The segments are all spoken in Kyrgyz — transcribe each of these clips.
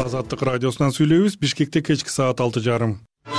Азаттык радиосунан сүйлөйбүз. Бишкекте кечки саат 6:30.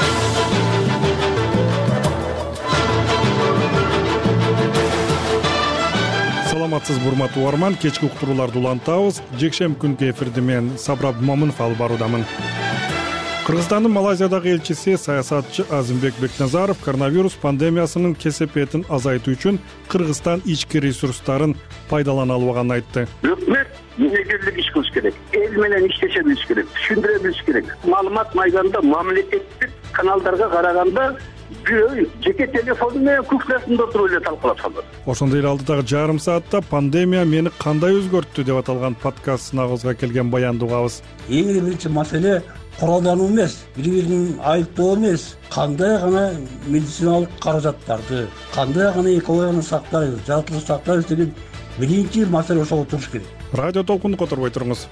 Саламатсыз урматтуу угарман, кечки уктурууларды улантабыз. Жекшемби күнкү эфирди мен Сабраб Момунов алып баруудамын. Кыргызстандын Малайзиядагы элчиси саясатчы Азимбек Бекназаров коронавирус пандемиясынын кесепетин азайтуу үчүн Кыргызстан ички ресурстарын пайдалана албаганын айтты. Өкмөт негерлик иш кылыш керек, эл менен иштеше билиш керек, түшүндүрө билиш керек. Маалымат майданда мамлекеттик каналдарга караганда бирөө жеке телефону менен кухнясында отуруп эле талкуулап салат. Ошондой эле алдыдагы жарым саатта пандемия мени кандай өзгөрттү деп аталган подкаст сынагыбызга келген баянды угабыз. Эң биринчи маселе куралдануу эмес, бири-бирин айыптоо эмес, кандай гана медициналык каражаттарды, кандай гана экологияны сактайбыз, жаратылышты сактайбыз деген биринчи маселе ошол туруш керек. Радио толкунду которбой туруңуз.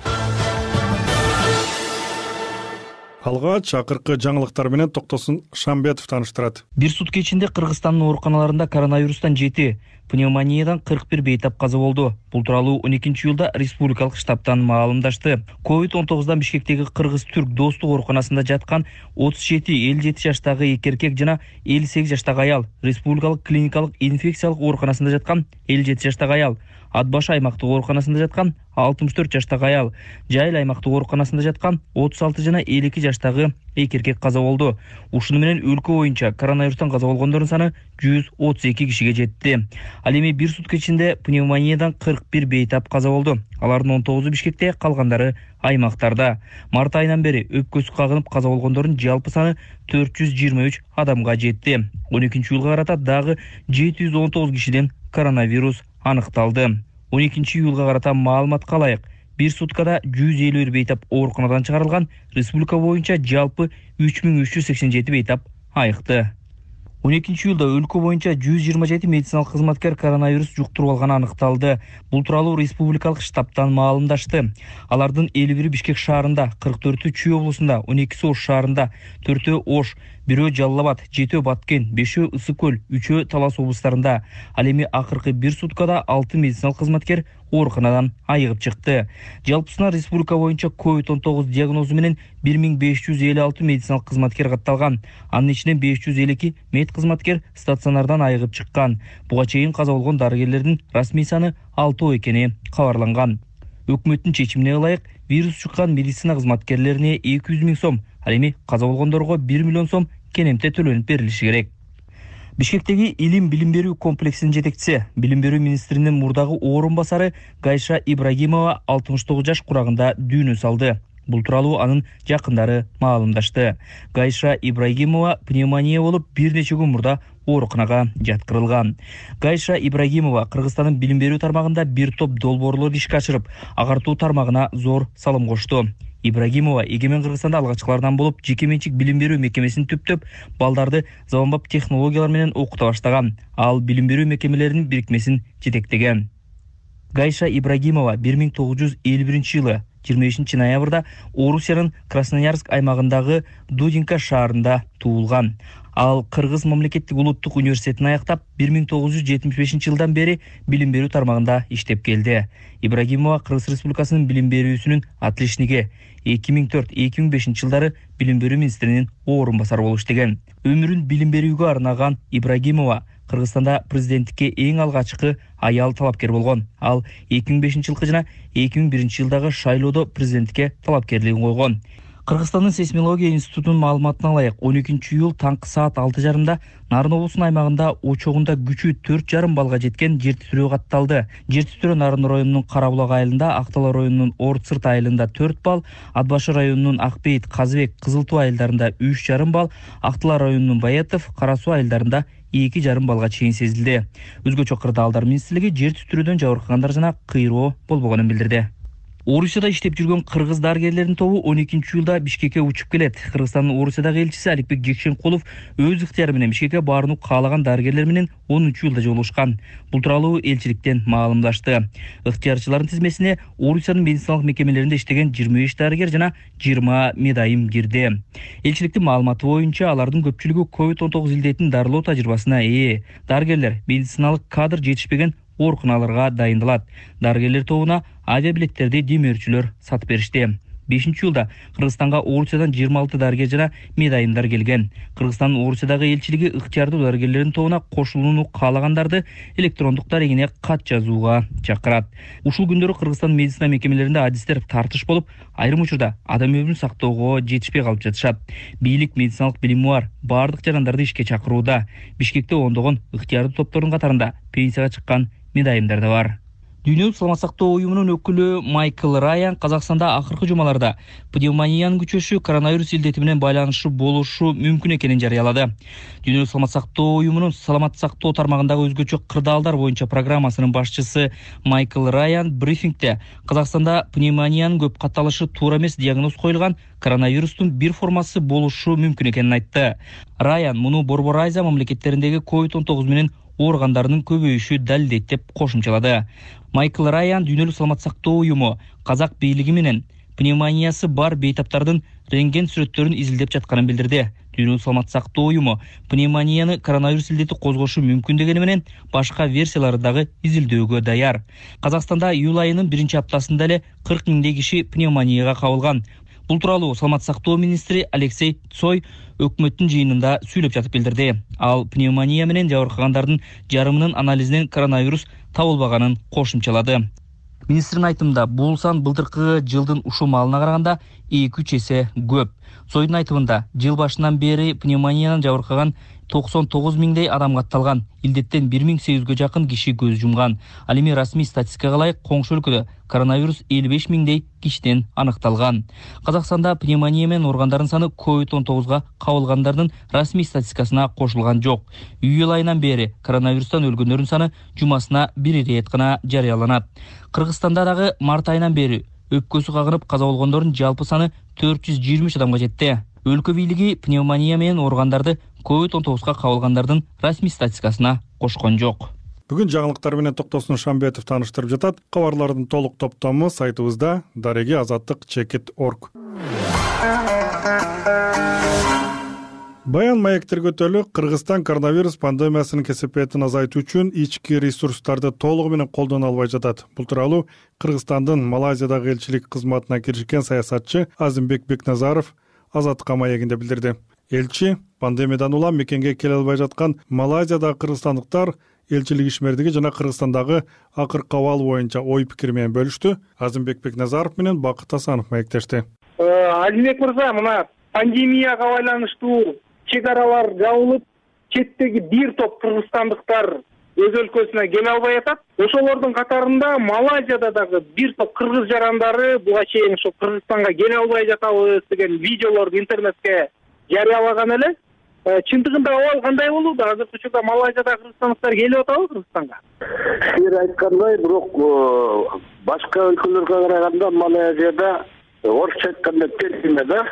Алгач акыркы жаңылыктар менен Токтосун Шамбетов тааныштырат. Бир сутка ичинде Кыргызстандын ооруканаларында коронавирустан 7, пневмониядан 41 бейтап каза болду. Бул тууралуу 12-июлда республикалык штабтан маалымдашты. COVID-19дан Бишкектеги кыргыз-түрк достук ооруканасында жаткан 37-57 жаштагы 2 эркек жана 58 жаштагы аял, республикалык клиникалык инфекциялык ооруканасында жаткан 57 жаштагы аял, Ат баш аймактык ооруканасында жаткан 64 жаштагы аял, Жайыл аймактык ооруканасында жаткан 36 жана 52 жаштагы 2 эркек каза болду. Ушуну менен өлкө боюнча коронавирустан каза болгондордун саны 132 кишиге жетти. Ал эми бир сутка ичинде пневмониядан 41 бейтап каза болду. Алардын 19-у Бишкекте, калгандары аймактарда. Март айынан бери өпкөсү кагынып каза болгондордун жалпы саны 423 адамга жетти. 12-июлга карата дагы 719 кишиден коронавирус аныкталды. 12-июлга карата маалыматка ылайык, бир суткада 151 бейтап ооруканадан чыгарылган, республика боюнча жалпы 3387 бейтап айыкты. 12-июлда өлкө боюнча 127 медициналык кызматкер коронавирус жуктуруп алганы аныкталды. Бул тууралуу республикалык штабтан маалымдашты. Алардын 51 Бишкек шаарында, 44 Чүй облусунда, 12 Ош шаарында, 4 Ош, 1 Жалал Абад, 7 Баткен, 5 Ысык көл, 3 Талас облустарында. Ал эми акыркы бир суткада 6 медициналык кызматкер ооруканадан айыгып чыкты. Жалпысына республика боюнча COVID-19 диагнозу менен 1556 медициналык кызматкер катталган. Анын ичинен 552 мед кызматкер стационардан айыгып чыккан. Буга чейин каза болгон дарыгерлердин расмий саны 6 экени кабарланган. Өкмөттүн чечимине ылайык вирус чыккан медицина кызматкерлерине 200 000 сом, ал эми каза болгондорго 1 миллион сом кенемте төлөнүп берилиши керек. Бишкектеги илим билим берүү комплексинин жетекчиси, билим берүү министринин мурдагы орун басары Гайша Ибрагимова 69 жаш курагында дүйнө салды. Бул тууралуу анын жакындары маалымдашты. Гайша Ибрагимова пневмония болуп бир нече күн мурда ооруканага жаткырылган. Гайша Ибрагимова Кыргызстандын билим берүү тармагында бир топ долбоорлорду ишке ашырып, агартуу тармагына зор салым кошту. Ибрагимова Эгемен Кыргызстанда алгачкылардан болуп, жеке менчик билим берүү мекемесин түптөп, балдарды заманбап технологиялар менен окута баштаган. Ал билим берүү мекемелеринин бирикмесин жетектеген. Гайша Ибрагимова 1951-жылы 25 ноябрда Орусиянын Красноярск аймагындагы Дудинка шаарында туулган. Ал Кыргыз мамлекеттик улуттук университетин аяктап, 1975-жылдан бери билим берүү тармагында иштеп келди. Ибрагимова Кыргыз Республикасынын билим берүүсүнүн отличниги, 2004-2005 жылдары билим берүү министринин орун басары болуп иштеген. Өмүрүн билим берүүгө арнаган Ибрагимова Кыргызстанда президенттикке эң алгачкы аял талапкер болгон. Ал 2005-жылкы жана 2001 жылдагы шайлоодо президенттикке талапкерлигин койгон. Кыргызстандын сейсмология институтунун маалыматына ылайык, 12-июл таңкы саат 6:30 Нарын облусунун аймагында очогунда күчү 4,5 балга жеткен жер титирөө катталды. Жер титирөө Нарын районунун Карабулак айылында, Актала районунун Орут Сырт айылында 4 бал, Ат башы районунун Акбейит, Казыбек, Кызыл Туу айылдарында 3,5 бал, Актала районунун Баятов, Кара Суу айылдарында 2,5 балга чейин сезилди. Өзгөчө Кырдаалдар министрлиги жер титирөөдөн жабыркагандар жана кыйроо болбогонун билдирди. Орусияда иштеп жүргөн кыргыз дарыгерлердин тобу 12-июлда Бишкекке учуп келет. Кыргызстандын Орусиядагы элчиси Аликбек Жекшенкулов өз ыктыяры менен Бишкекке барууну каалаган дарыгерлер менен 10-июлда жолугушкан. Бул тууралуу элчиликтен маалымдашты. Ыктыярчылардын тизмесине Орусиянын медициналык мекемелеринде иштеген 25 дарыгер жана 20 медайым кирди. Элчиликтин маалыматы боюнча алардын көпчүлүгү COVID-19 илдетин дарылоо тажрыйбасына ээ. Дарыгерлер медициналык кадр жетишпеген ооруканаларга дайындалат. Дарыгерлер тобуна авиабилеттерди демөөрчүлөр сатып беришти. 2005-жылда Кыргызстанга Орусиядан 26 дарыгер жана медайымдар келген. Кыргызстандын Орусиядагы элчилиги ыктыярдуу дарыгерлердин тобуна кошулууну каалагандарды электрондук дарегине кат жазууга чакырат. Ушул күндөрү Кыргызстан медицина мекемелеринде адистер тартыш болуп, айрым учурда адам өмүрүн сактоого жетишпей калып жатышат. Бийлик медициналык билими бар баардык жарандарды ишке чакырууда. Бишкекте ондогон ыктыярдуу топтордун катарында пенсияга чыккан медайымдар да бар. Дүйнөлүк саламат сактоо уюмунун өкүлү Майкл Райан Казакстанда акыркы жумаларда пневмониянын күчөшү коронавирус илдети менен байланышлуу болушу мүмкүн экенин жарыялады. Дүйнөлүк саламат сактоо уюмунун саламат сактоо тармагындагы өзгөчө кырдаалдар боюнча программасынын башчысы Майкл Райан брифингде Казакстанда пневмониянын көп катталышы туура эмес диагноз коюлган коронавирустун бир формасы болушу мүмкүн экенин айтты. Райан муну Борбор Азия мамлекеттериндеги COVID-19 менен ооругандарынын көбөйүшү далилдейт деп кошумчалады. Майкл Райан дүйнөлүк саламат сактоо уюму казак бийлиги менен пневмониясы бар бейтаптардын рентген сүрөттөрүн изилдеп жатканын билдирди. Дүйнөлүк саламат сактоо уюму пневмонияны коронавирус илдети козгошу мүмкүн дегени менен башка версиялары дагы изилдөөгө даяр. Казакстанда июль айынын 1-аптасында эле 40 миңдей киши пневмонияга кабылган. Бул тууралуу саламат сактоо министри Алексей Цой өкмөттүн жыйынында сүйлөп жатып билдирди. Ал пневмония менен жабыркагандардын жарымынын анализинен коронавирус табылбаганын кошумчалады. Министрдин айтымында бул сан былтыркы жылдын ушул маалына караганда 2-3 эсе көп. Цойдун айтымында жыл башынан бери пневмониядан жабыркаган 99 миңдей адам катталган. Илдеттен 1800гө жакын киши көз жумган. Ал эми расмий статистикага ылайык коңшу өлкөдө коронавирус 55 миңдей кишиден аныкталган. Казакстанда пневмония менен ооругандардын саны COVID-19га кабылгандардын расмий статистикасына кошулган жок. Июль айынан бери коронавирустан өлгөндөрдүн саны жумасына 1 рет гана жарыяланат. Кыргызстанда дагы март айынан бери өпкөсү кагынып каза болгондордун жалпы саны 423 адамга жетти. Өлкө бийлиги пневмония менен ооругандарды COVID-19га кабылгандардын расмий статистикасына кошкон жок. Бүгүн жаңылыктар менен Токтосун Шамбетов тааныштырып жатат. Кабарлардын толук топтому сайтыбызда dareги-azаттык.org. Баян маектерге өтөлү Кыргызстан коронавирус пандемиясынын кесепетин азайтуу үчүн ички ресурстарды толугу менен колдоно албай жатат. Бул тууралуу Кыргызстандын Малайзиядагы элчилик кызматына киришкен саясатчы Азымбек Бекназаров Азаттыкка маегинде билдирди. Элчи пандемиядан улам мекенге келе албай жаткан Малайзиядагы кыргызстандыктар элчилик ишмердиги жана Кыргызстандагы акыркы абал боюнча ой пикир менен бөлүштү. Азымбек Бекназаров менен Бакыт Асанов маектешти. Азимбек мырза, мына пандемияга байланыштуу чек аралар жабылып, четтеги бир топ кыргызстандыктар өз өлкөсүнө келе албай атат. Ошолордун катарында Малайзияда дагы бир топ кыргыз жарандары буга чейин ошо Кыргызстанга келе албай жатабыз деген видеолорду интернетке жарыялаган эле. Чындыгында абал кандай болууда? Азыркы учурда Малайзияда кыргызстандыктар келип атабы Кыргызстанга? Сиз айткандай, бирок башка өлкөлөргө караганда Малайзияда орусча айтканда терсине да.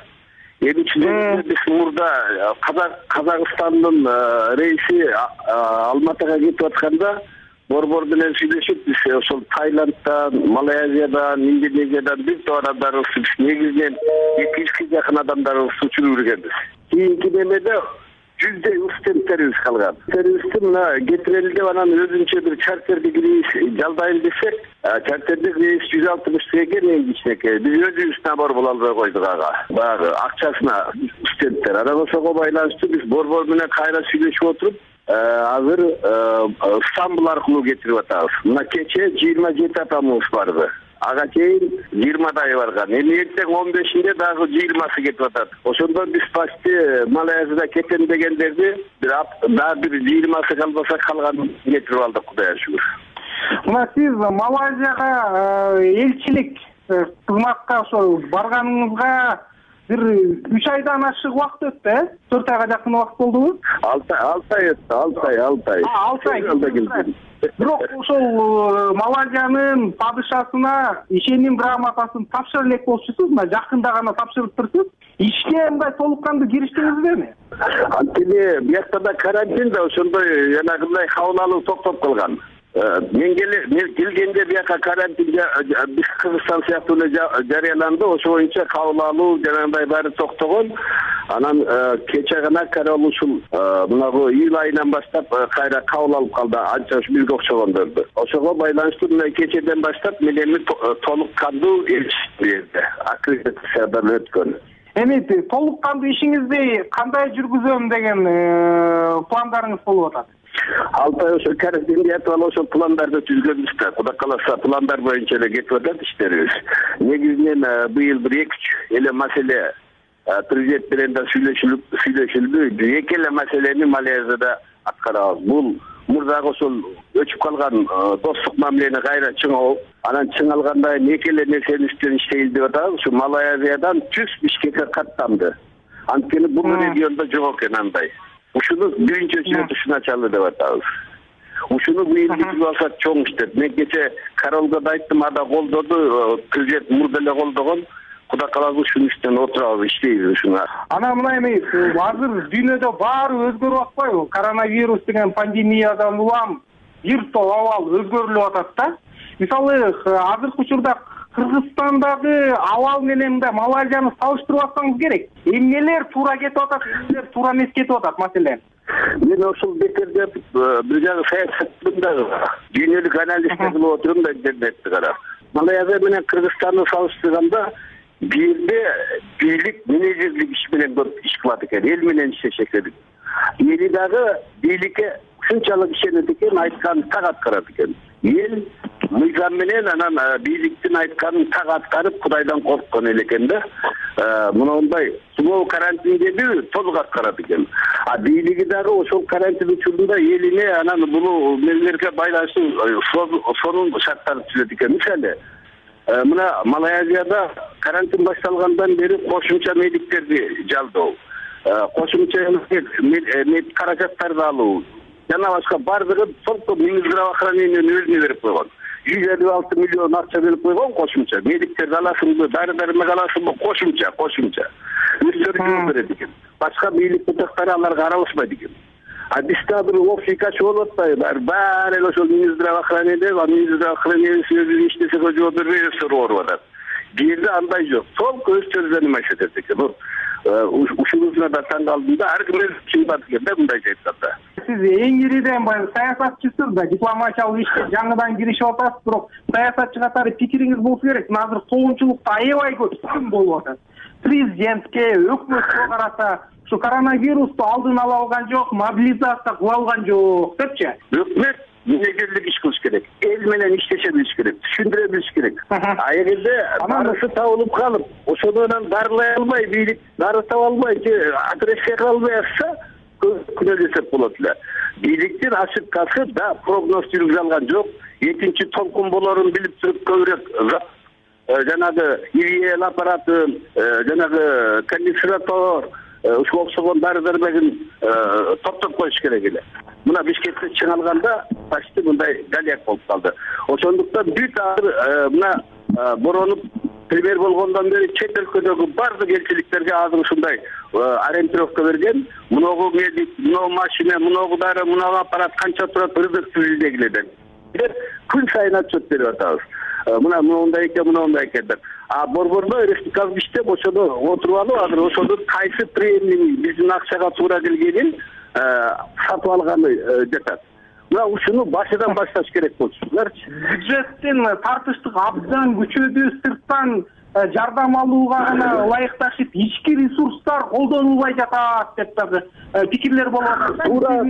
Эми биз мурда Казакстандын рейси Алматыга кетип атканда борбор менен сүйлөшүп, биз ошол Таиланддан, Малайзиядан, Индонезиядан бир топ адамдарыбыз негизинен 200 жакын адамдарыбыз учуруп жүргөнбүз. Кийинки немеде 100 студенттерибиз калган. Студенттерибизди мына кетирели деп анан өзүнчө бир чартердик рейс жалдайын десек, чартердик рейс 160 теңге эң кичинекей. Биз өзүбүз набор боло албай койдук ага. Баягы акчасына студенттер. Анан ошого байланыштуу биз борбор менен кайра сүйлөшүп отуруп, азыр Стамбул аркылуу кетирип атабыз. Мына кече 27 адамыбыз барды. Ага чейин 20дай барган. Эми эртең 15-inde дагы 20сы кетип атат. Ошондо биз почти Малайзияда кетем дегендерди бир 20сы калбаса калганын кетирип алдык, Кудайга шүгүр. Мына сиз Малайзияга элчилик кызматка ошо барганыңызга бир 3 айдан ашык убакыт өттү, 4 айга жакын убакыт болдубу? 6 ай өттү. 6 ай. Бирок ошол Малайзиянын падышасына ишеним грамотасын тапшыра элек болчусуз, мына жакында гана тапшырыптырсыз. Ишке мындай толук кандуу кириштиңизби? Антине биякта да карантин да ошондой жанагындай кабыл алуу токтоп калган. Мен келгенде бияка карантин биз Кыргызстан сыяктуу эле жарыяланды. Ошо боюнча кабыл алуу жанагындай баары токтогон. Анан кече гана Карол ушул мынагу июль айынан баштап кайра кабыл алып калды, анча бизге окшогондорду. Ошого байланыштуу мына кечеден баштап менен толук кандуу берди. Аккредитациядан өткөн. Эми толук кандуу ишиңизди кандай жүргүзөм деген пландарыңыз болуп атат? Алтай ошо карантинде атып ошол пландарды түзгөнбүз да. Кудай кааласа пландар боюнча эле кетип атат иштерибиз. Негизинен быйыл 1-2 эле маселе президент менен да сүйлөшүлдү. Эки эле маселени Малайзияда аткарабыз. Бул мурдагы ошол өчүп калган достук мамилени кайра чыңалып, анан чыңалгандан кийин эки эле нерсени үстүнөн иштейбиз деп атабыз. Ушу Малайзиядан түз Бишкекке каттанды. Анткени бул региондо жок экен андай. Ушуну биринчи өчүрөт ушуначалы деп атабыз. Ушуну быйыл бүтүп алсак чоң иштеп. Мен кече Каролго да айттым, ада колдоду, президент мурда эле колдогон. Кудай кааласа ушунун үстүнөн отурабыз, иштейбиз ушуна. Анан мына эми азыр дүйнөдө баары өзгөрүп атпайбы? Коронавирус деген пандемиядан улам бир топ абал өзгөрүлүп атат да. Мисалы, азыркы учурда Кыргызстандагы абал менен да Малайзияны салыштырып атсаңыз керек. Эмнелер туура кетип атат, эмнелер туура эмес кетип атат маселен? Мен ошол бекерде бир жагы саясаттында дүйнөлүк анализ кылып отурум да интернетти карап. Малайзия менен Кыргызстанды салыштырганда бирде бийлик менеджерлик иш менен көп иш кылат экен, эл менен иштешет экен. Эли дагы бийликке ушунчалык ишенет экен, айтканын так аткарат экен. Эл мыйзам менен анан бийликтин айтканын так аткарып, Кудайдан корккон эл экен да. Мындай сулоо карантиндеби толук аткарат экен. А бийлиги дагы ошол карантин учурунда элине анан бул мелерге байланыштуу сонун шарттарды түзөт экен. Мисалы, мына Малайзияда карантин башталгандан бери кошумча медиктерди жалдоо, кошумча мед каражаттарды алуу, жана башка бардыгы только Минздравоохранениянын өзүнө берип койгон. 156 миллион акча берип койгон кошумча. Медиктерди аласыңбы, дары-дармек аласыңбы, кошумча. Өздөрү жооп берет экен. Башка бийлик бутактары аларга аралашпайт экен. А бизде бир общий качы болуп атпайбы? Баары эле ошол Минздравоохранение, Минздравоохранение өзү иштесе жооп бербей ооруп атат. Бизде андай жок. Только өздөрү заниматься этет экен. Ушунусуна да таң калдым да, ар ким чыгат экен да мындай айтканда. Сиз эң ириден баягы саясатчысыз да, дипломатиялык ишке жаңыдан киришип атасыз, бирок саясатчы катары пикириңиз болсо керек. Азыр коомчулукта аябай көп сын болуп атат. Президентке, өкмөткө карата ушу коронавирусту алдын ала алган жок, мобилизация кыла алган жок депчи. Өкмөт менеджерлик иш кылыш керек. Эл менен иштеше билиш керек, түшүндүрө билиш керек. А эгерде дарысы табылып калып, ошондон дарылай албай, бийлик дары таба албай, операция кыла албай атса, күнөөлөсөк болот эле. Бийликтин ошибкасы да прогноз жүргүзө алган жок. Экинчи толкун болорун билип туруп көбүрөөк жанагы ИВЛ аппаратын, жанагы кондиционер, ушул окшогон дары-дармегин топтоп коюш керек эле. Мына Бишкекте чыңалганда почти мындай галияк болуп калды. Ошондуктан бүт азыр мына боронуп премьер болгондон бери чет өлкөдөгү бардык элчиликтерге азыр ушундай ориентировка берген. Муногу медик, муногу машина, муногу дары, муногу аппарат канча турат билдегиле. Күн сайын отчет берип атабыз. Мына мындай экен деп. А борбордо республикалык иштеп ошондо отуруп алып, азыр ошондо кайсы премияны биздин акчага туура келгенин сатып алганы жатат. Мына ушуну башыдан башташ керек болчуларчы. Бюджеттин тартыштык абдан күчөдү, сырттан жардам алууга гана ылайыкташып, ички ресурстар колдонулбай жатат деп дагы пикирлер болуп атат. Туура,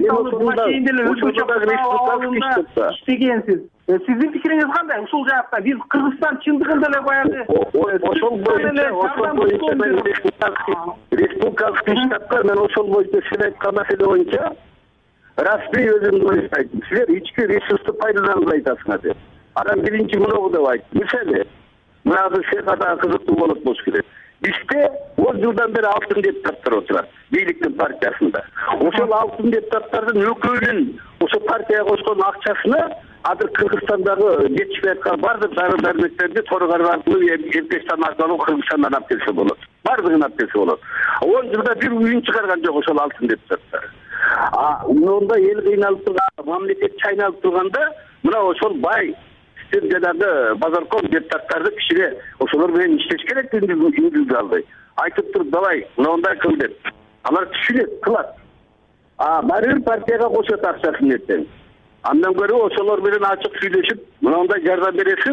иштегенсиз. Сиздин пикириңиз кандай ушул жакта? Биз Кыргызстан чындыгында эле баягы ошол боюнча республикалык штабка мен ошол боюнча сиз айткан маселе боюнча расмий өзүмдү айттым. Силер ички ресурсту пайдаланбай атасыңар деп. Анан биринчи муногу деп айттым. Мисалы, мына сага да кызыктуу болот болуш керек. Бизде 10 жылдан бери алтын депутаттар отурат бийликтин партиясында. Ошол алтын депутаттардын өкүлүнүн ошо партияга кошкон акчасына азыр Кыргызстандагы жетишпей аткан бардык дары-дармектерди торгар аркылуу Эркештан аркылуу Кыргызстандан алып келсе болот. Бардыгын алып келсе болот. 10 жылда бир үйүн чыгарган жок ошол алтын депутаттар. Мында эл кыйналып турган, мамлекет чайналып турганда, мына ошол бай сен жанагы базарком депутаттарды кичине ошолор менен иштеш керек индивидуалдуу айтып туруп давай мындай кыл деп алар түшүнөт кылат. Баары бир партияга кошот акчасын эртең. Андан көрө ошолор менен ачык сүйлөшүп мындай жардам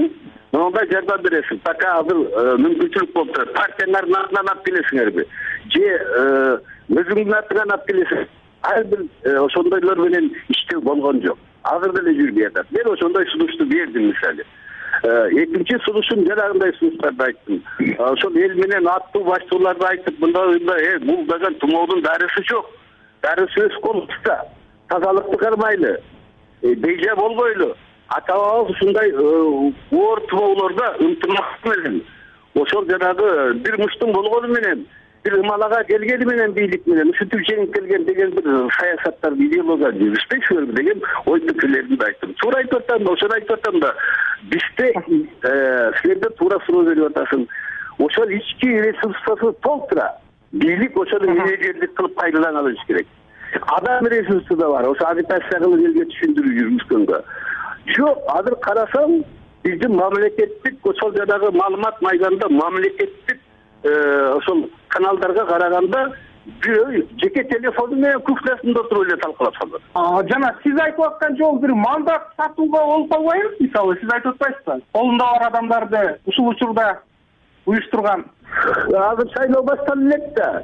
бересиң. Така азыр мүмкүнчүлүк болуп турат. Партиянын атынан алып келесиңерби? Же өзүңдүн атыңан алып келесиң? Ар бир ошондойлор менен иштөө болгон жок. Азыр деле жүрбөй атат. Мен ошондой сунушту бердим мисалы. Экинчи сунушум жанагындай сунуштарды айттым. Ошол эл менен аттуу баштууларды айтып, мындай бул деген тумоодун дарысы жок. Дарысы өз колубузда. Тазалыкты кармайлы. Бейжа болбойлу. Ата-бабабыз ушундай оор тумоолордо ынтымак менен ошол жанагы бир муштуң болгону менен бир ымалага келгени менен бийлик менен ушинтип жеңип келген деген бир саясаттарды идеология жүрүшпөйсүбү деген ой пикирлеримди айттым. Туура айтып атам, ошону айтып атам да бизде силерде туура суроо берип атасың. Ошол ички ресурсу толтура. Бийлик ошону менеджерлик кылып пайдалана алыш керек. Адам ресурсу да бар. Ошо агитация кылып элге түшүндүрүп жүрүшкөнгө. Жок, азыр карасаң биздин мамлекеттик ошол жанагы маалымат майданында мамлекеттик ошол каналдарга караганда бирөө жеке телефону менен кухнясында отуруп эле талкалап салат. Жана сиз айтып аткан жол бир мандат сатууга болуп калбайбы? Мисалы сиз айтып атпайсызбы? Колунда бар адамдарды ушул учурда уюштурган. Азыр шайлоо башталып элек да.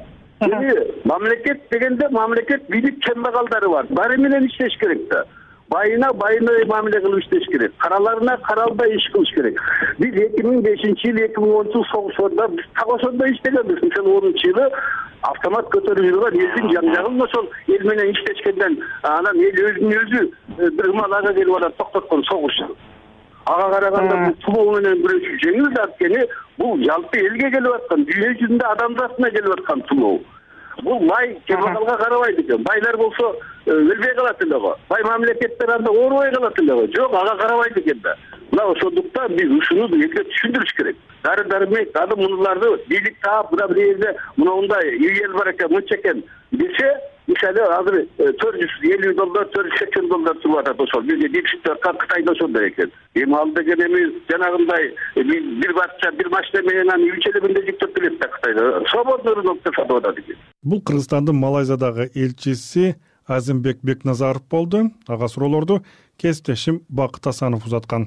Мамлекет дегенде мамлекет бийлик чембагалдары бар. Баары менен иштеш керек да. Байына мамиле кылып иштеш керек. Караларына каралбай иш кылыш керек. Биз 2005-жыл, 2010-жыл согушорда биз так ошондой иштегенбиз. Мисалы 10-жылы автомат көтөрүп жүргөн элдин жан-жагын ошол эл менен иштешкенден анан эл өзүн өзү бир ымалага келип алат токтоткон согушту. Ага караганда бул тумоо менен күрөшүү жеңил да, анткени бул жалпы элге келип аткан, дүйнө жүзүндө адам затына келип аткан тумоо. Бул бай кембагалга карабайт экен. Байлар болсо өлбөй калат эле го. Бай мамлекеттер анда оорубай калат эле го. Жок, ага карабайт экен да. Мына ошондуктан биз ушуну элге түшүндүрүш керек. Дары-дармек аны мунуларды бийлик таап, мына бир жерде мындай үй бар экен, мынча экен десе, мисалы азыр $450, $480 туруп атат ошол. Бизге жетишип аткан Кытайда ошондой экен. Эми ал деген эми жанагындай бир бакча, бир машина менен аны 3 элегинде жүктөп келет да Кытайда. Свободный рынокто сатып атат экен. Бул Кыргызстандын Малайзиядагы элчиси Азимбек Бекназаров болду. Ага суроолорду кесиптешим Бакыт Асанов узаткан.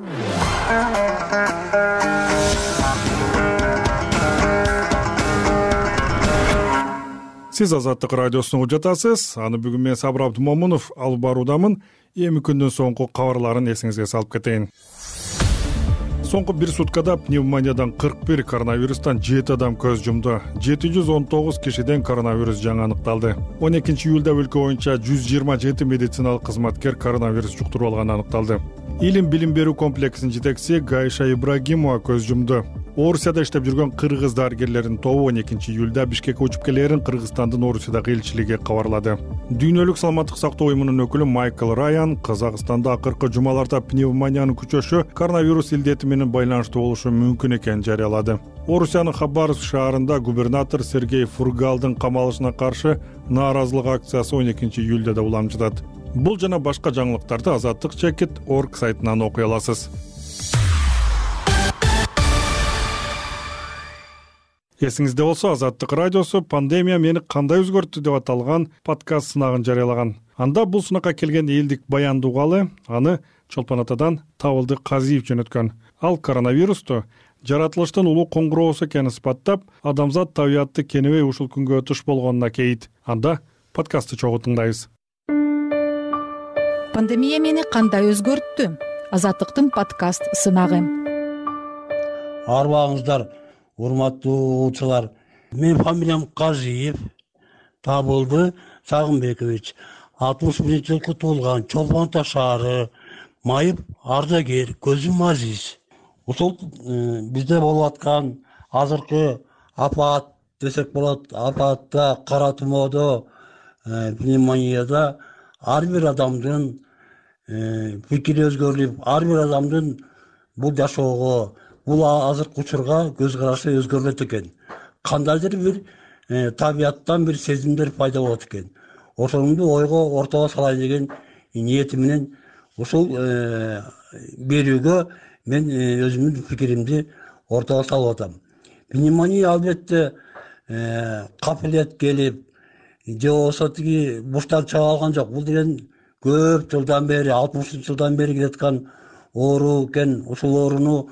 Сиз Азаттык радиосуна угуп жатасыз. Аны бүгүн мен Сабыр Абдымомунов алып баруудамын. Эми күндүн соңку кабарларын эсиңизге салып кетейин. Соңку бир суткада пневмониядан 41, коронавирустан 7 адам көз жумду. 719 кишиден коронавирус жаңы аныкталды. 12-июлда өлкө боюнча 127 медициналык кызматкер коронавирус жуктуруп алганы аныкталды. Илим билим берүү комплексинин жетекчиси Гайша Ибрагимова көз жумду. Орусияда иштеп жүргөн кыргыз дарыгерлердин тобу 12-июлда Бишкекке учуп келерин Кыргызстандын Орусиядагы элчилиги кабарлады. Дүйнөлүк саламаттык сактоо уюмунун өкүлү Майкл Райан Казакстанда акыркы жумаларда пневмониянын күчөшү коронавирус илдети менен байланыштуу болушу мүмкүн экенин жарыялады. Орусиянын Хабаровск шаарында губернатор Сергей Фургалдын камалышына каршы нааразылык акциясы 12-июлда да уламжытат. Бул жана башка жаңылыктарды azattik.org сайтынан окуй аласыз. Эсиңизде болсо, Азаттык радиосу пандемия мени кандай өзгөрттү деп аталган подкаст сынагын жарыялаган. Анда бул сынакка келген элдик баянды угалы, аны Чолпон Атадан Табылды Казиев жөнөткөн. Ал коронавирусту жаратылыштын улуу коңгуроосу экенин испаттап, адамзат табиятты кенебей ушул күнгө туш болгонуна кейит. Анда подкастты чогуу тыңдайбыз. Пандемия мени кандай өзгөрттү? Азаттыктын подкаст сынагы. Арбаңыздар, урматтуу угуучулар. Менин фамилиям Казиев Табылды Сагынбекович. 61-жылкы туулган, Чолпон Ата шаары, майып ардагер, көзүм азиз. Ошол бизде болуп аткан азыркы апат десек болот, апатта, кара тумоодо, пневмонияда ар бир адамдын пикири өзгөрүп, ар бир адамдын бул жашоого, бул азыркы учурга көз карашы өзгөрүлөт экен. Кандайдыр бир табияттан бир сезимдер пайда болот экен. Ошону ойго ортого салайын деген ниети менен ушул берүүгө мен өзүмдүн пикиримди ортого салып атам. Пневмония албетте капилет келип же болбосо тиги буштан чыга алган жок. Бул деген көп жылдан бери, 60 жылдан бери келаткан оору экен. Ушул ооруну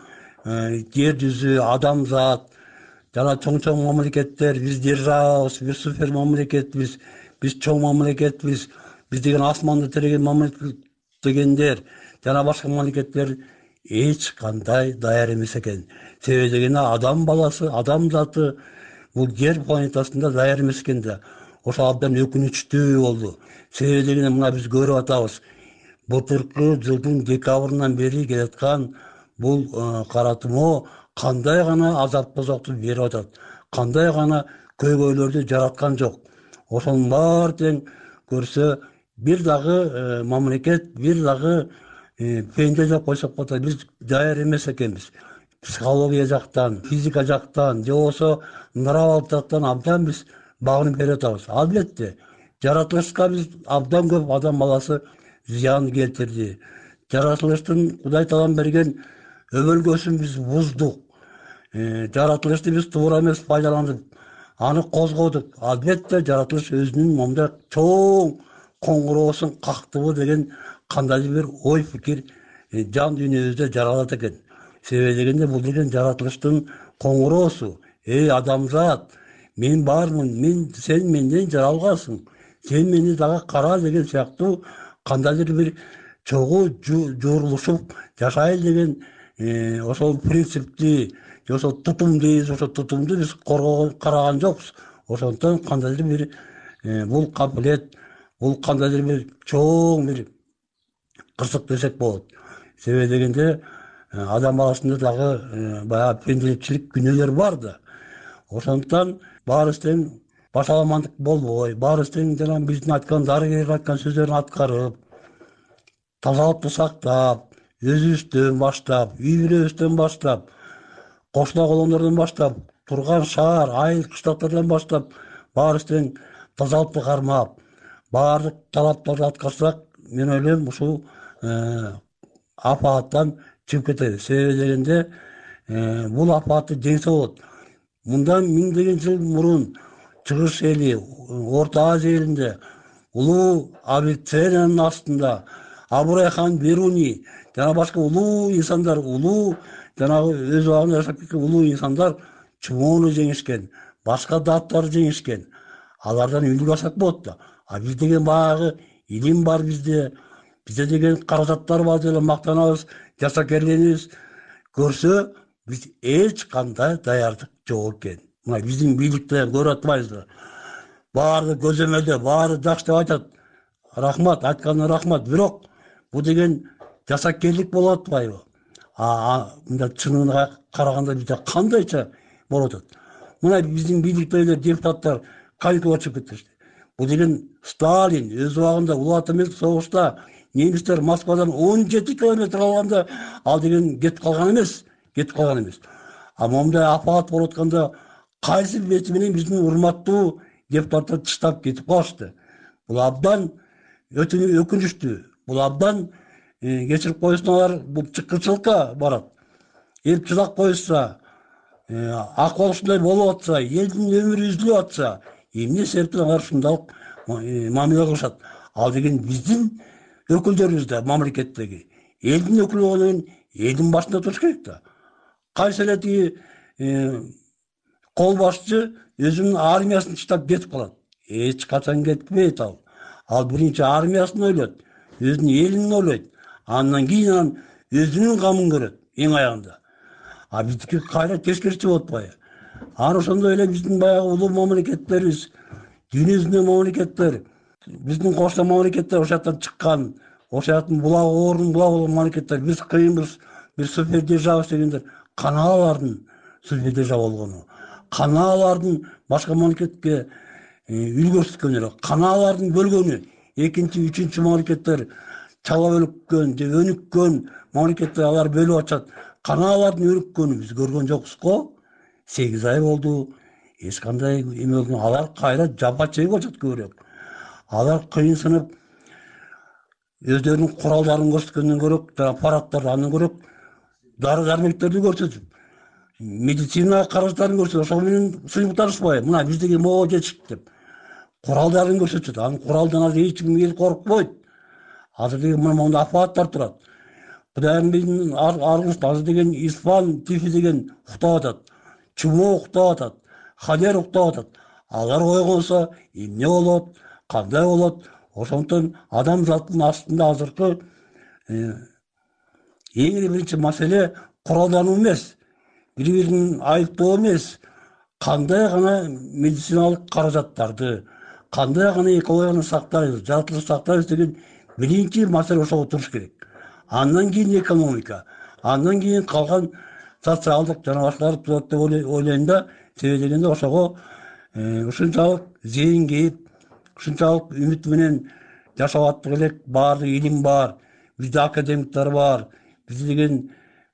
жер жүзү, адамзат жана чоң мамлекеттер, биз державабыз, биз супер мамлекетпиз, биз чоң мамлекетпиз, биз деген асманды тиреген мамлекет дегендер жана башка мамлекеттер эч кандай даяр эмес экен. Себеби дегенде адам баласы, адам заты бул жер планетасында даяр эмес экен да. Ошо абдан өкүнүчтүү болду. Себеби дегенде мына биз көрүп атабыз. Былтыркы жылдын декабрынан бери келаткан бул кара тумоо кандай гана азап тозокту берип атат, кандай гана көйгөйлөрдү жараткан жок. Ошонун баары тең көрсө бир дагы мамлекет, бир дагы пенде деп койсок болот. Биз даяр эмес экенбиз. Психология жактан, физика жактан, же болбосо нравалык жактан абдан биз багынып берип атабыз. Албетте жаратылышка биз абдан көп адам баласы зыян келтирди. Жаратылыштын Кудай Таалам берген өбөлгөсүн биз буздук. Жаратылышты биз туура эмес пайдаланып, аны козгодук. Албетте жаратылыш өзүнүн момундай чоң коңгуроосун кактыбы деген кандайдыр бир ой пикир жан дүйнөбүздө жаралат экен. Себеби дегенде бул деген жаратылыштын коңгуроосу. Эй адамзат, мен бармын, сен менден жаралгансың, сен мени дагы кара деген сыяктуу кандайдыр бир чогуу жуурулушуп жашайлы деген ошол принципти, ошол тутум дейбиз, ошол тутумду биз караган жокпуз. Ошондон кандайдыр бир бул капилет, бул кандайдыр бир чоң бир кырсык десек болот. Себеби дегенде адам баласында дагы баягы пенделикчилик күнөөлөр бар да. Ошондуктан баарыбыз тең башаламандык болбой, баарыбыз тең жана биздин айткан дарыгерлер айткан сөздөрүн аткарып, тазалыкты сактап, өзүбүздөн баштап, үй бүлөбүздөн баштап, кошуна колондордон баштап, турган шаар, айыл, кыштактардан баштап баарыбыз тең тазалыкты кармап, баардык талаптарды аткарсак, мен ойлойм ушул апааттан чыгып кетебиз. Себеби дегенде бул апаатты жеңсе болот. Мындан миңдеген жыл мурун Чыгыш эли, Орто Азия элинде улуу Авиценнанын астында Абурай хан Беруни жана башка улуу инсандар, улуу жанагы өз убагында жашап кеткен улуу инсандар чумоону жеңишкен, башка даттарды жеңишкен. Алардан үлгү алсак болот да. А биз деген баягы илим бар бизде деген каражаттар бар деп мактанабыз, жасакерленебиз. Көрсө биз эч кандай даярдык жок экен. Мына биздин бийликте көрүп атпайбызбы? Баары көзөмөлдө, баары жакшы деп айтат. Рахмат, айтканына рахмат. Бирок бул деген жасакерлик болуп атпайбы? Мында чынына караганда бизде кандайча болуп атат. Мына биздин бийликтегилер, депутаттар каникулга чыгып кетишти. Бул деген Сталин өз убагында Улуу Ата эмес согушта немистер Москвадан 17 километр алганда ал деген кетип калган эмес. А момундай апаат болуп атканда кайсы бети менен биздин урматтуу депутаттар тыштап кетип калышты. Бул абдан өкүнүчтүү. Бул абдан кечирип койсуңар, бул чыккычылыкка барат. Эл чыдап койса, акыбал ушундай болуп атса, элдин өмүрү үзүлүп атса, эмне себептен алар ушундайлык мамиле кылышат? Ал деген биздин өкүлдөрүбүз да мамлекеттеги. Элдин өкүлү болгондон кийин элдин башында туруш керек да. Кайсы эле тиги кол башчы өзүнүн армиясын таштап кетип калат. Эч качан кетпейт ал. Ал биринчи армиясын ойлойт, өзүнүн элин ойлойт. Андан кийин өзүнүн камын көрөт эң аягында. А биздики кайра тескерисинче болуп атпайбы? Аны ошондой эле биздин баягы улуу мамлекеттерибиз, дүйнө жүзүндөгү мамлекеттер, биздин кошмо мамлекеттер ошол жактан чыккан, ошол жактын булагы ордун булагы болгон мамлекеттер, биз кыйынбыз, бир супер державабыз дегендер, кана алардын супер держава болгону, кана алардын башка мамлекетке үлгү көрсөткөнү, кана алардын бөлгөнү, экинчи, үчүнчү мамлекеттер чала бөлүккөн же өнүккөн мамлекеттер алар бөлүп атышат. Кана алардын өнүккөнү биз көргөн жокпуз го. 8 ай болду. Эч кандай эме болгон. Алар кайра жапа чегип атышат көбүрөөк. Алар кыйынсынып өздөрүнүн куралдарын көрсөткөндөн көрөк, жана аппараттарды андан көрөк дары дармектерди көрсөтүп, медицина каражаттарын көрсөтүп, ошол менен сыймыкташпай, мына биздеги могу жетишти деп куралдарын көрсөтүшөт. Анын куралдан азыр эч ким келип коркпойт. Азыр деген мондай аппараттар турат. Кудайым биздин аргыбызда азыр деген испан тифи деген уктап атат, чумо уктап атат, холера уктап атат. Алар койгонсо эмне болот, кандай болот? Ошондон адамзаттын астында азыркы эң эле биринчи маселе куралдануу эмес, бири-бирин айыптоо эмес, кандай гана медициналык каражаттарды, кандай гана экологияны сактайбыз, жаратылышты сактайбыз деген биринчи маселе ошого туруш керек. Андан кийин экономика, андан кийин калган социалдык жана башкалар турат деп ойлойм да. Себеби дегенде ошого ушунчалык зээн кейип, ушунчалык үмүт менен жашап аттык элек, баардык илим бар, бизде академиктер бар, бизде деген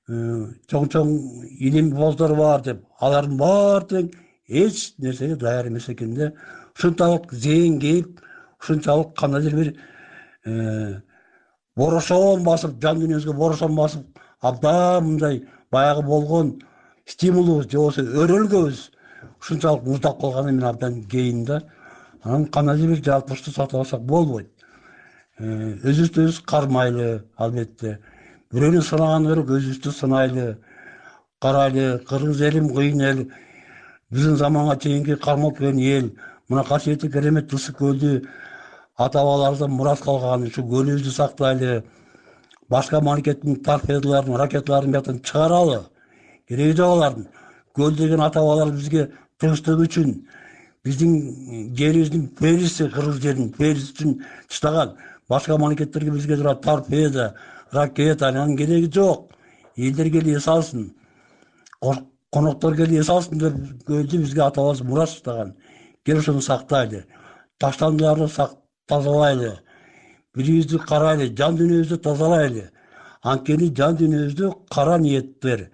чоң илим боздор бар деп, алардын баары тең эч нерсеге даяр эмес экен да. Ушунчалык зээн кейип, ушунчалык кандайдыр бир борошон басып, жан дүйнөбүзгө борошон басып, абдан мындай баягы болгон стимулубуз же болбосо өрөлгөбүз ушунчалык муздап калганы мен абдан кейин да. Анан кандайдыр бир жаратылышты сатып алсак болбойт. Өзүбүздү өзүбүз кармайлы, албетте. Бирөөнү сынагандан көрө өзүбүздү сынайлы, карайлы. Кыргыз элим кыйын эл, биздин заманга чейинки кармалып келген эл. Мына касиеттүү керемет Ысык көлдү ата бабаларыбыздан мурас калган ушу көлүбүздү сактайлы. Башка мамлекеттин торпедаларын, ракеталарын бияктан чыгаралы. Кереги жок алардын. Көл деген ата бабалар бизге тынчтык үчүн, биздин жерибиздин периси, кыргыз жеринин периси үчүн чыдаган. Башка мамлекеттерге бизге тура торпеда, ракета, анын кереги жок. Элдер келип эс алсын, коноктор келип эс алсын деп көлдү бизге ата бабабыз мурас чыдаган. Кел ошону сактайлы, таштандыларды тазалайлы, бирибизди карайлы, жан дүйнөбүздү тазалайлы. Анткени жан дүйнөбүздү кара ниеттер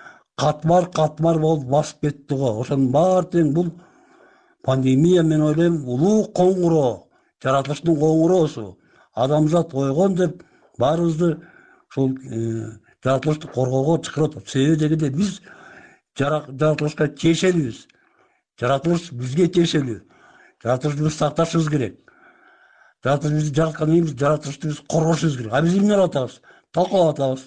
катмар болуп басып кетти го. Ошонун баары тең бул пандемия, мен ойлойм, улуу коңгуроо, жаратылыштын коңгуроосу. Адамзат койгон деп баарыбызды ушул жаратылышты коргоого чакырып атат. Себеби дегенде биз жаратылышка тиешелүүбүз. Жаратылыш бизге тиешелүү. Жаратылышты биз сакташыбыз керек. Жаратылыш бизди жараткандан кийин биз жаратылышты биз коргошубуз керек. А биз эмне кылып атабыз? Талкалап атабыз.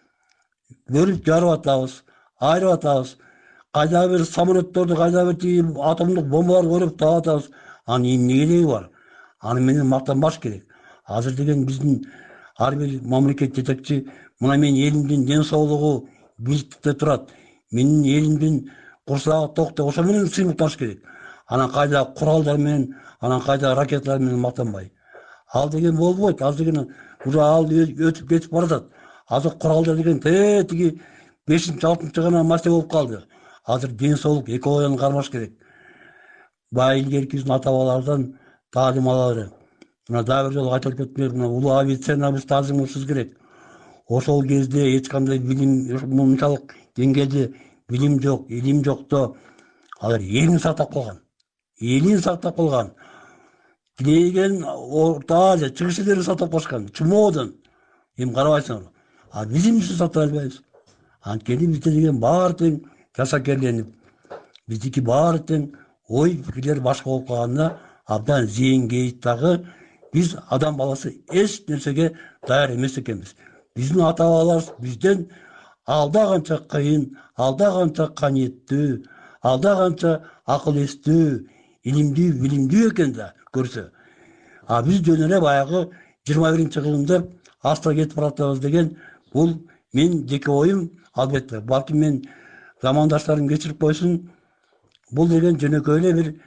Бөлүп жарып атабыз, айырып атабыз. Кайдагы бир самолетторду, кайдагы бир атомдук бомбаларды ойлоп таап атабыз. Анын эмне кереги бар? Аны менен мактанбаш керек. Азыр деген биздин ар бир мамлекет жетекчи мына менин элимдин ден соолугу бийликтикте турат. Менин элимдин курсагы ток деп ошо менен сыймыкташ керек. Анан кайдагы куралдар менен, анан кайдагы ракеталар менен мактанбай. Ал деген болбойт. Ал деген уже ал өтүп кетип баратат. Азыр куралдар деген тиги 5-6 гана маселе болуп калды. Азыр ден соолук, экологияны кармаш керек. Баягы илгерки биздин ата бабалардан таалим алалы. Мына дагы бир жолу айтылып кетти, мына улуу авиацияны тазалашыбыз керек. Ошол кезде эч кандай билим, мынчалык деңгээлде билим жок, илим жокто алар элин сактап калган. Элин сактап калган. Тилеген Орто Азия, чыгыш элдерин сактап калышкан. Чумоодон. Эми карабайсыңар. А биз эмнеси сактап албайбыз? Анткени бизде деген баары тең жашакерленип, биздики баары тең ой пикирлер башка болуп калганына абдан зээн кейит дагы. Биз адам баласы эч нерсеге даяр эмес экенбиз. Биздин ата бабаларыбыз бизден алда канча кыйын, алда канча каниеттүү, алда канча акыл эстүү, илимдүү, билимдүү экен да көрсө. А биз жөн эле баягы 21-кылымда аста кетип баратабыз деген бул мен жеке оюм. Албетте, балки мен замандаштарым кечирип койсун. Бул деген жөнөкөй эле бир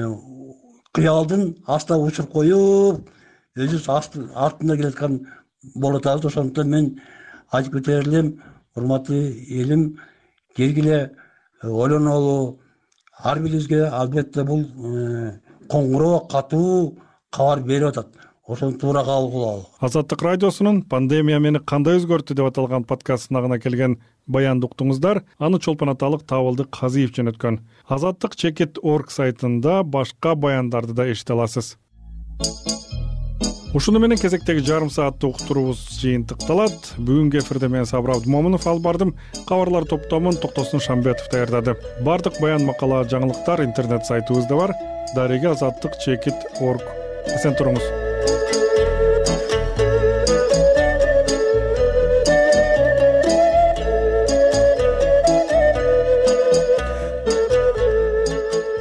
кыялдын аста учуруп коюп, өзүбүз артында келаткан болуп атабыз. Ошондуктан мен айтып кетер элем, урматтуу элим, кергиле ойлонолу. Ар бирибизге албетте бул коңгуроо, катуу кабар берип атат. Ошону туура кабыл кылалы. Азаттык радиосунун пандемия мени кандай өзгөрттү деп аталган подкаст сынагына келген баянды уктуңуздар. Аны чолпон аталык Табылды Казиев жөнөткөн. Азаттык.org сайтында башка баяндарды да эшите аласыз. Ушуну менен кезектеги жарым сааттык уктуруубуз жыйынтыкталат. Бүгүнкү эфирде мен Сабыр Абдымомунов алып бардым. Кабарлар топтомун Токтосун Шамбетов даярдады. Бардык баян, макала, жаңылыктар интернет сайтыбызда бар. Дареге азаттык.org. Эсен туруңуз.